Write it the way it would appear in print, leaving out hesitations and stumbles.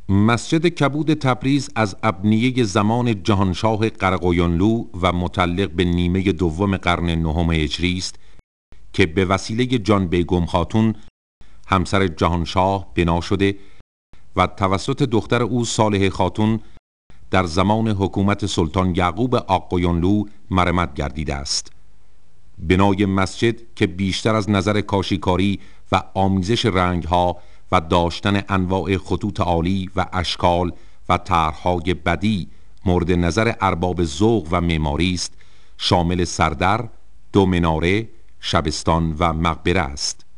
مسجد کبود تبریز از ابنیه زمان جهانشاه قرقویونلو و متعلق به نیمه دوم قرن نهم هجری است که به وسیله جان بیگم خاتون همسر جهانشاه بنا شده و توسط دختر او صالح خاتون در زمان حکومت سلطان یعقوب آقویونلو مرمت گردیده است. بنای مسجد که بیشتر از نظر کاشیکاری و آمیزش رنگها و داشتن انواع خطوط عالی و اشکال و طرح‌های بدیع مورد نظر ارباب ذوق و معماری است، شامل سردر، دو مناره، شبستان و مقبره است.